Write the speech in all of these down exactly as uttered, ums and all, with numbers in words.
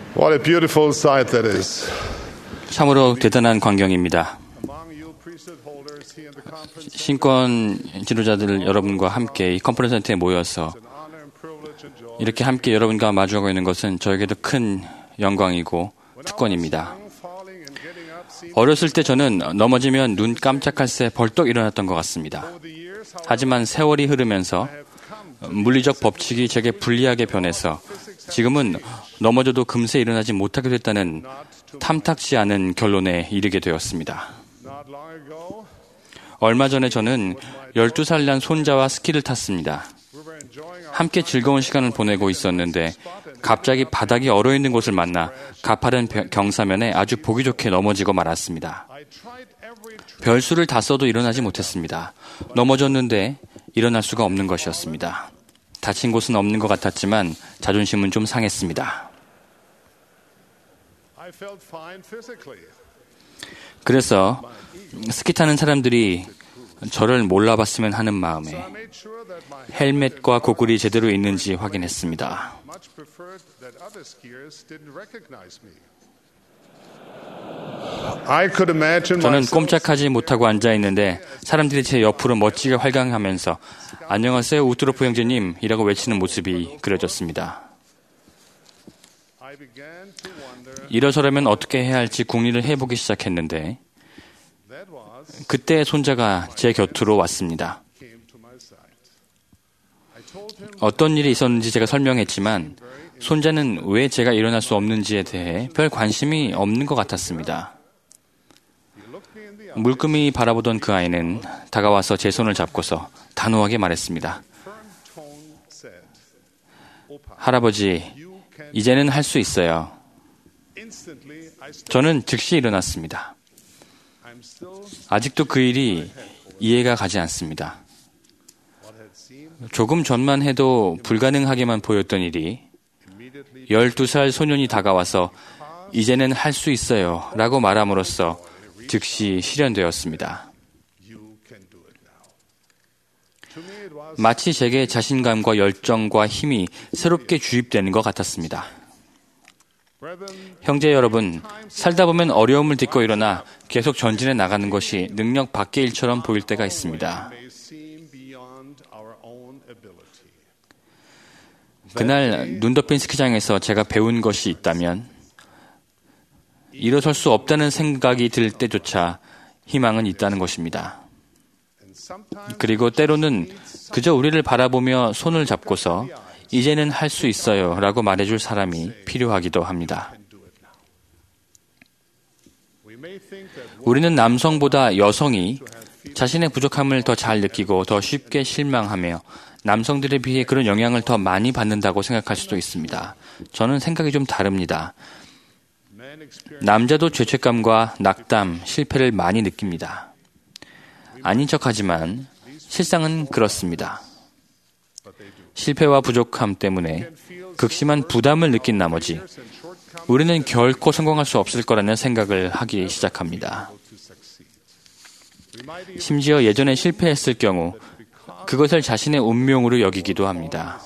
What a beautiful sight that is. 참으로 대단한 광경입니다. 신권 지도자들 여러분과 함께 이 컨퍼런스 센터에 모여서 이렇게 함께 여러분과 마주하고 있는 것은 저에게도 큰 영광이고 특권입니다. 어렸을 때 저는 넘어지면 눈 깜짝할 새 벌떡 일어났던 것 같습니다. 하지만 세월이 흐르면서 물리적 법칙이 제게 불리하게 변해서 지금은 넘어져도 금세 일어나지 못하게 됐다는 탐탁지 않은 결론에 이르게 되었습니다. 얼마 전에 저는 열두 살 난 손자와 스키를 탔습니다. 함께 즐거운 시간을 보내고 있었는데 갑자기 바닥이 얼어있는 곳을 만나 가파른 경사면에 아주 보기 좋게 넘어지고 말았습니다. 별수를 다 써도 일어나지 못했습니다. 넘어졌는데 일어날 수가 없는 것이었습니다. 다친 곳은 없는 것 같았지만 자존심은 좀 상했습니다. 그래서 스키 타는 사람들이 저를 몰라봤으면 하는 마음에 헬멧과 고글이 제대로 있는지 확인했습니다. 저는 꼼짝하지 못하고 앉아있는데 사람들이 제 옆으로 멋지게 활강하면서 안녕하세요 우트로프 형제님 이라고 외치는 모습이 그려졌습니다. 일어서려면 어떻게 해야 할지 궁리를 해보기 시작했는데 그때 손자가 제 곁으로 왔습니다. 어떤 일이 있었는지 제가 설명했지만 손자는 왜 제가 일어날 수 없는지에 대해 별 관심이 없는 것 같았습니다. 물끄미 바라보던 그 아이는 다가와서 제 손을 잡고서 단호하게 말했습니다. 할아버지, 이제는 할 수 있어요. 저는 즉시 일어났습니다. 아직도 그 일이 이해가 가지 않습니다. 조금 전만 해도 불가능하게만 보였던 일이 열두 살 소년이 다가와서 이제는 할 수 있어요 라고 말함으로써 즉시 실현되었습니다. 마치 제게 자신감과 열정과 힘이 새롭게 주입되는 것 같았습니다. 형제 여러분, 살다 보면 어려움을 딛고 일어나 계속 전진해 나가는 것이 능력 밖의 일처럼 보일 때가 있습니다. 그날 눈 덮인 스키장에서 제가 배운 것이 있다면 일어설 수 없다는 생각이 들 때조차 희망은 있다는 것입니다. 그리고 때로는 그저 우리를 바라보며 손을 잡고서 이제는 할 수 있어요 라고 말해줄 사람이 필요하기도 합니다. 우리는 남성보다 여성이 자신의 부족함을 더 잘 느끼고 더 쉽게 실망하며 남성들에 비해 그런 영향을 더 많이 받는다고 생각할 수도 있습니다. 저는 생각이 좀 다릅니다. 남자도 죄책감과 낙담, 실패를 많이 느낍니다. 아닌 척하지만 실상은 그렇습니다. 실패와 부족함 때문에 극심한 부담을 느낀 나머지 우리는 결코 성공할 수 없을 거라는 생각을 하기 시작합니다. 심지어 예전에 실패했을 경우 그것을 자신의 운명으로 여기기도 합니다.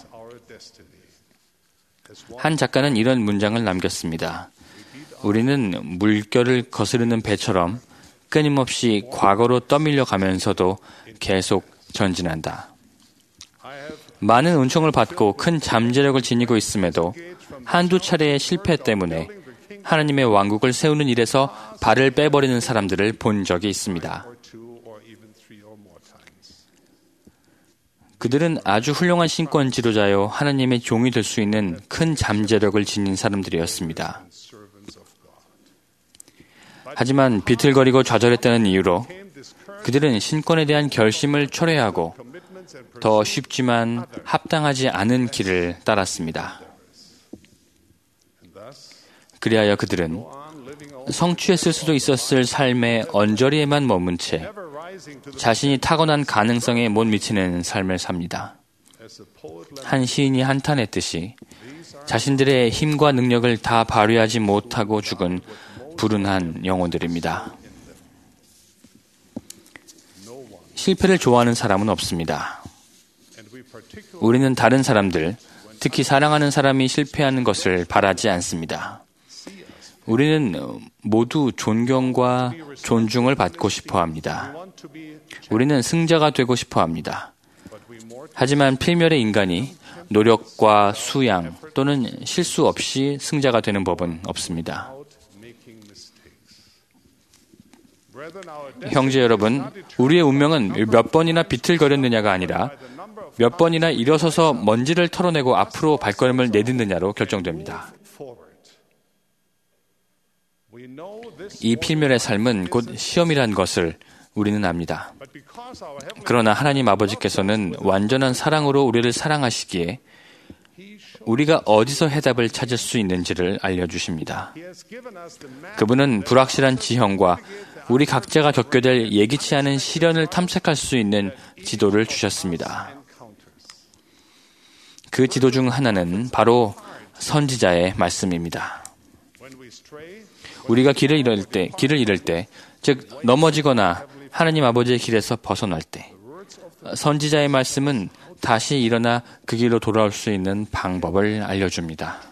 한 작가는 이런 문장을 남겼습니다. 우리는 물결을 거스르는 배처럼 끊임없이 과거로 떠밀려 가면서도 계속 전진한다. 많은 은총을 받고 큰 잠재력을 지니고 있음에도 한두 차례의 실패 때문에 하나님의 왕국을 세우는 일에서 발을 빼버리는 사람들을 본 적이 있습니다. 그들은 아주 훌륭한 신권 지도자요 하나님의 종이 될 수 있는 큰 잠재력을 지닌 사람들이었습니다. 하지만 비틀거리고 좌절했다는 이유로 그들은 신권에 대한 결심을 철회하고 더 쉽지만 합당하지 않은 길을 따랐습니다. 그리하여 그들은 성취했을 수도 있었을 삶의 언저리에만 머문 채 자신이 타고난 가능성에 못 미치는 삶을 삽니다. 한 시인이 한탄했듯이 자신들의 힘과 능력을 다 발휘하지 못하고 죽은 불운한 영혼들입니다. 실패를 좋아하는 사람은 없습니다. 우리는 다른 사람들, 특히 사랑하는 사람이 실패하는 것을 바라지 않습니다. 우리는 모두 존경과 존중을 받고 싶어 합니다. 우리는 승자가 되고 싶어 합니다. 하지만 필멸의 인간이 노력과 수양 또는 실수 없이 승자가 되는 법은 없습니다. 형제 여러분, 우리의 운명은 몇 번이나 비틀거렸느냐가 아니라 몇 번이나 일어서서 먼지를 털어내고 앞으로 발걸음을 내딛느냐로 결정됩니다. 이 필멸의 삶은 곧 시험이란 것을 우리는 압니다. 그러나 하나님 아버지께서는 완전한 사랑으로 우리를 사랑하시기에 우리가 어디서 해답을 찾을 수 있는지를 알려주십니다. 그분은 불확실한 지형과 우리 각자가 겪게 될 예기치 않은 시련을 탐색할 수 있는 지도를 주셨습니다. 그 지도 중 하나는 바로 선지자의 말씀입니다. 우리가 길을 잃을 때, 길을 잃을 때, 즉 넘어지거나 하나님 아버지의 길에서 벗어날 때, 선지자의 말씀은 다시 일어나 그 길로 돌아올 수 있는 방법을 알려줍니다.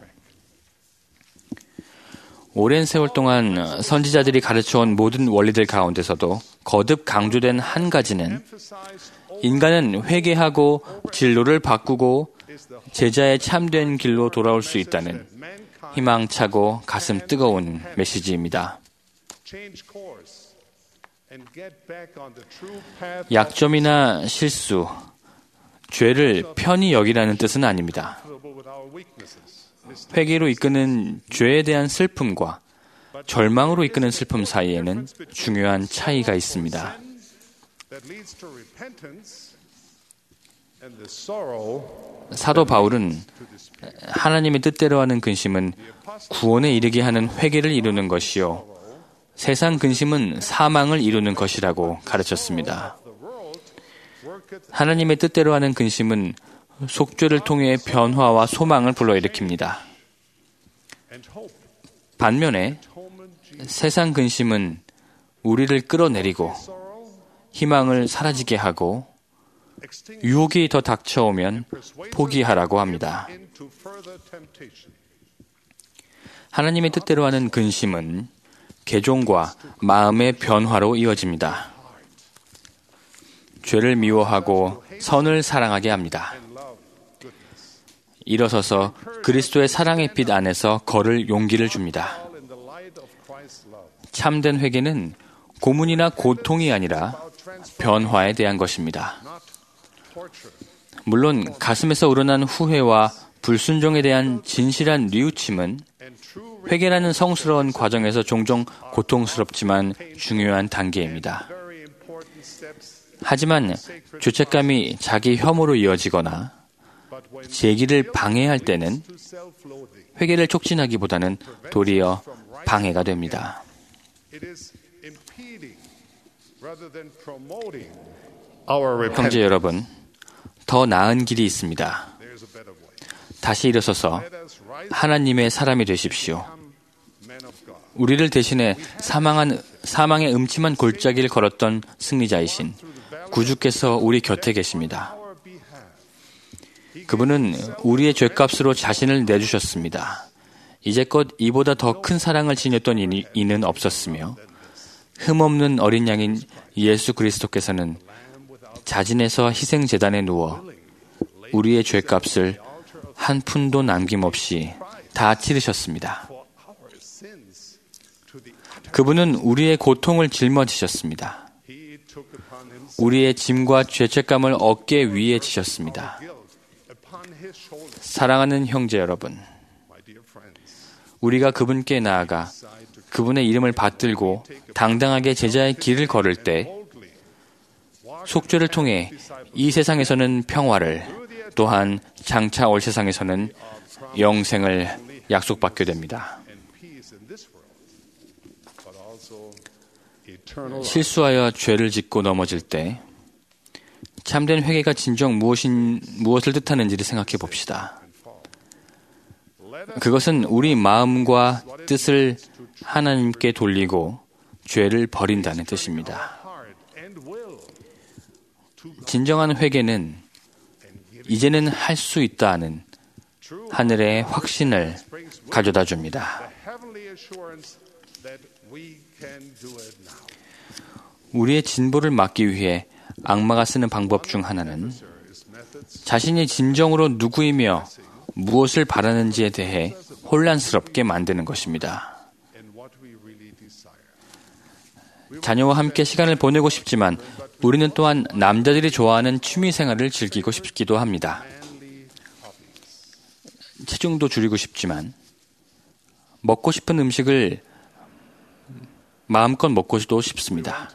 오랜 세월 동안 선지자들이 가르쳐온 모든 원리들 가운데서도 거듭 강조된 한 가지는 인간은 회개하고 진로를 바꾸고 제자의 참된 길로 돌아올 수 있다는 희망차고 가슴 뜨거운 메시지입니다. 약점이나 실수, 죄를 편히 여기라는 뜻은 아닙니다. 회개로 이끄는 죄에 대한 슬픔과 절망으로 이끄는 슬픔 사이에는 중요한 차이가 있습니다. 사도 바울은 하나님의 뜻대로 하는 근심은 구원에 이르게 하는 회개를 이루는 것이요 세상 근심은 사망을 이루는 것이라고 가르쳤습니다. 하나님의 뜻대로 하는 근심은 속죄를 통해 변화와 소망을 불러일으킵니다. 반면에 세상 근심은 우리를 끌어내리고 희망을 사라지게 하고 유혹이 더 닥쳐오면 포기하라고 합니다. 하나님의 뜻대로 하는 근심은 개종과 마음의 변화로 이어집니다. 죄를 미워하고 선을 사랑하게 합니다. 일어서서 그리스도의 사랑의 빛 안에서 걸을 용기를 줍니다. 참된 회개는 고문이나 고통이 아니라 변화에 대한 것입니다. 물론 가슴에서 우러난 후회와 불순종에 대한 진실한 뉘우침은 회개라는 성스러운 과정에서 종종 고통스럽지만 중요한 단계입니다. 하지만 죄책감이 자기 혐오로 이어지거나 제기를 방해할 때는 회개를 촉진하기보다는 도리어 방해가 됩니다. 형제 여러분, 더 나은 길이 있습니다. 다시 일어서서 하나님의 사람이 되십시오. 우리를 대신해 사망한, 사망의 음침한 골짜기를 걸었던 승리자이신 구주께서 우리 곁에 계십니다. 그분은 우리의 죄값으로 자신을 내주셨습니다. 이제껏 이보다 더 큰 사랑을 지녔던 이는, 이는 없었으며 흠없는 어린 양인 예수 그리스도께서는 자진해서 희생제단에 누워 우리의 죄값을 한 푼도 남김없이 다 치르셨습니다. 그분은 우리의 고통을 짊어지셨습니다. 우리의 짐과 죄책감을 어깨 위에 지셨습니다. 사랑하는 형제 여러분, 우리가 그분께 나아가 그분의 이름을 받들고 당당하게 제자의 길을 걸을 때 속죄를 통해 이 세상에서는 평화를, 또한 장차 올 세상에서는 영생을 약속받게 됩니다. 실수하여 죄를 짓고 넘어질 때 참된 회개가 진정 무엇인, 무엇을 뜻하는지를 생각해 봅시다. 그것은 우리 마음과 뜻을 하나님께 돌리고 죄를 버린다는 뜻입니다. 진정한 회개는 이제는 할 수 있다는 하늘의 확신을 가져다 줍니다. 우리의 진보를 막기 위해 악마가 쓰는 방법 중 하나는 자신이 진정으로 누구이며 무엇을 바라는지에 대해 혼란스럽게 만드는 것입니다. 자녀와 함께 시간을 보내고 싶지만 우리는 또한 남자들이 좋아하는 취미 생활을 즐기고 싶기도 합니다. 체중도 줄이고 싶지만 먹고 싶은 음식을 마음껏 먹고도 싶습니다.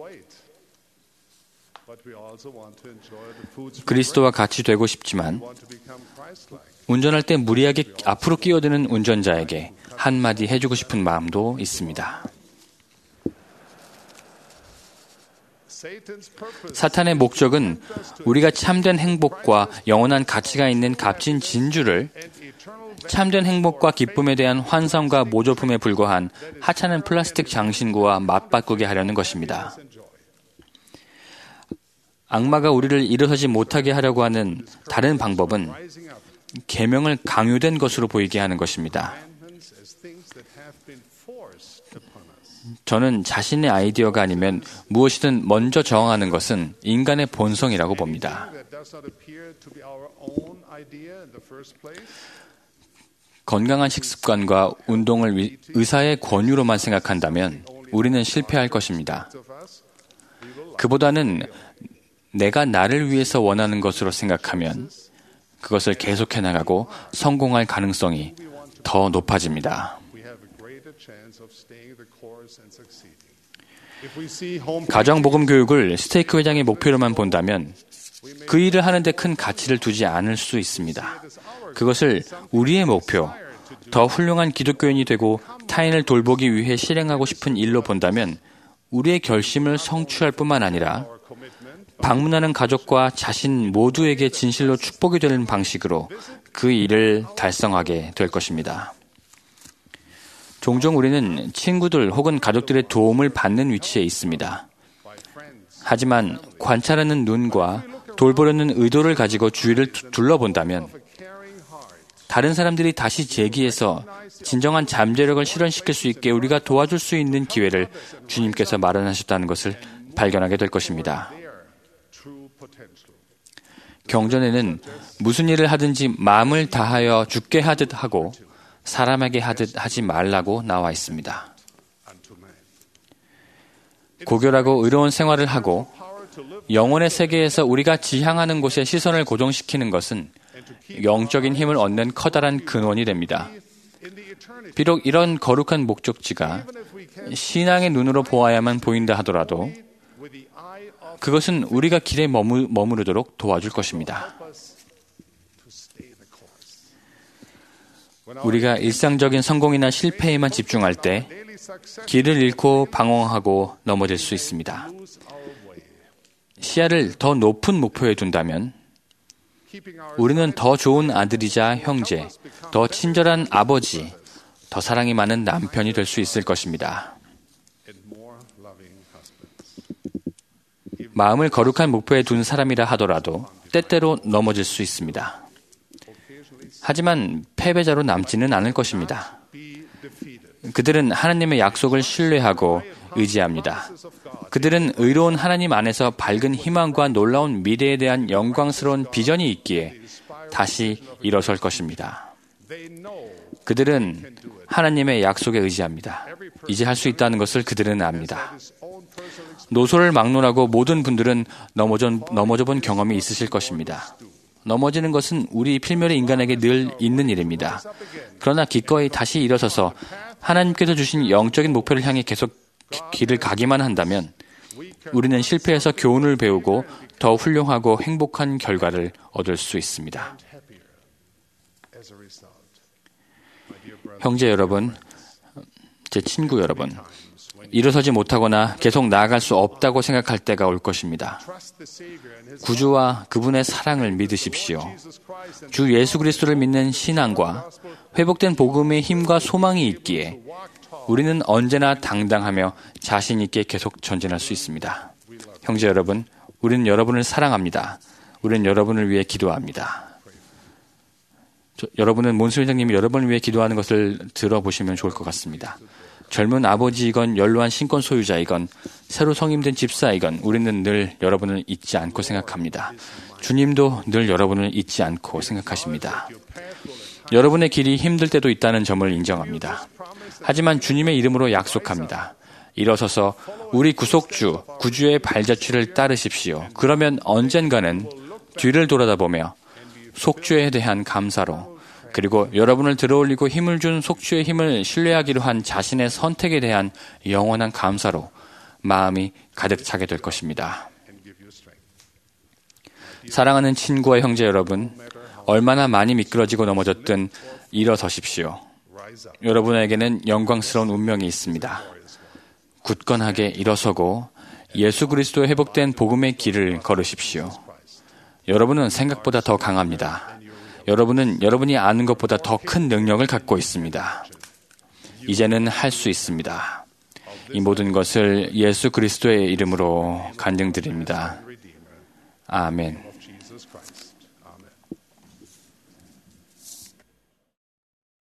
그리스도와 같이 되고 싶지만 운전할 때 무리하게 앞으로 끼어드는 운전자에게 한마디 해주고 싶은 마음도 있습니다. 사탄의 목적은 우리가 참된 행복과 영원한 가치가 있는 값진 진주를 참된 행복과 기쁨에 대한 환상과 모조품에 불과한 하찮은 플라스틱 장신구와 맞바꾸게 하려는 것입니다. 악마가 우리를 일어서지 못하게 하려고 하는 다른 방법은 계명을 강요된 것으로 보이게 하는 것입니다. 저는 자신의 아이디어가 아니면 무엇이든 먼저 정하는 것은 인간의 본성이라고 봅니다. 건강한 식습관과 운동을 의사의 권유로만 생각한다면 우리는 실패할 것입니다. 그보다는 내가 나를 위해서 원하는 것으로 생각하면 그것을 계속해 나가고 성공할 가능성이 더 높아집니다. 가정복음 교육을 스테이크 회장의 목표로만 본다면 그 일을 하는데 큰 가치를 두지 않을 수 있습니다. 그것을 우리의 목표, 더 훌륭한 기독교인이 되고 타인을 돌보기 위해 실행하고 싶은 일로 본다면 우리의 결심을 성취할 뿐만 아니라 방문하는 가족과 자신 모두에게 진실로 축복이 되는 방식으로 그 일을 달성하게 될 것입니다. 종종 우리는 친구들 혹은 가족들의 도움을 받는 위치에 있습니다. 하지만 관찰하는 눈과 돌보려는 의도를 가지고 주위를 둘러본다면 다른 사람들이 다시 재기해서 진정한 잠재력을 실현시킬 수 있게 우리가 도와줄 수 있는 기회를 주님께서 마련하셨다는 것을 발견하게 될 것입니다. 경전에는 무슨 일을 하든지 마음을 다하여 주께 하듯 하고 사람에게 하듯 하지 말라고 나와 있습니다. 고결하고 의로운 생활을 하고 영혼의 세계에서 우리가 지향하는 곳에 시선을 고정시키는 것은 영적인 힘을 얻는 커다란 근원이 됩니다. 비록 이런 거룩한 목적지가 신앙의 눈으로 보아야만 보인다 하더라도 그것은 우리가 길에 머무, 머무르도록 도와줄 것입니다. 우리가 일상적인 성공이나 실패에만 집중할 때 길을 잃고 방황하고 넘어질 수 있습니다. 시야를 더 높은 목표에 둔다면 우리는 더 좋은 아들이자 형제, 더 친절한 아버지, 더 사랑이 많은 남편이 될 수 있을 것입니다. 마음을 거룩한 목표에 둔 사람이라 하더라도 때때로 넘어질 수 있습니다. 하지만 패배자로 남지는 않을 것입니다. 그들은 하나님의 약속을 신뢰하고 의지합니다. 그들은 의로운 하나님 안에서 밝은 희망과 놀라운 미래에 대한 영광스러운 비전이 있기에 다시 일어설 것입니다. 그들은 하나님의 약속에 의지합니다. 이제 할 수 있다는 것을 그들은 압니다. 노소를 막론하고 모든 분들은 넘어져, 넘어져 본 경험이 있으실 것입니다. 넘어지는 것은 우리 필멸의 인간에게 늘 있는 일입니다. 그러나 기꺼이 다시 일어서서 하나님께서 주신 영적인 목표를 향해 계속 길을 가기만 한다면 우리는 실패해서 교훈을 배우고 더 훌륭하고 행복한 결과를 얻을 수 있습니다. 형제 여러분, 제 친구 여러분, 일어서지 못하거나 계속 나아갈 수 없다고 생각할 때가 올 것입니다. 구주와 그분의 사랑을 믿으십시오. 주 예수 그리스도를 믿는 신앙과 회복된 복음의 힘과 소망이 있기에 우리는 언제나 당당하며 자신 있게 계속 전진할 수 있습니다. 형제 여러분, 우리는 여러분을 사랑합니다. 우리는 여러분을 위해 기도합니다. 저, 여러분은 몬스 회장님이 여러분을 위해 기도하는 것을 들어보시면 좋을 것 같습니다. 젊은 아버지이건 연로한 신권 소유자이건 새로 성임된 집사이건 우리는 늘 여러분을 잊지 않고 생각합니다. 주님도 늘 여러분을 잊지 않고 생각하십니다. 여러분의 길이 힘들 때도 있다는 점을 인정합니다. 하지만 주님의 이름으로 약속합니다. 일어서서 우리 구속주, 구주의 발자취를 따르십시오. 그러면 언젠가는 뒤를 돌아다보며 속주에 대한 감사로 그리고 여러분을 들어올리고 힘을 준 속주의 힘을 신뢰하기로 한 자신의 선택에 대한 영원한 감사로 마음이 가득 차게 될 것입니다. 사랑하는 친구와 형제 여러분, 얼마나 많이 미끄러지고 넘어졌든 일어서십시오. 여러분에게는 영광스러운 운명이 있습니다. 굳건하게 일어서고 예수 그리스도의 회복된 복음의 길을 걸으십시오. 여러분은 생각보다 더 강합니다. 여러분은 여러분이 아는 것보다 더 큰 능력을 갖고 있습니다. 이제는 할 수 있습니다. 이 모든 것을 예수 그리스도의 이름으로 간증드립니다. 아멘.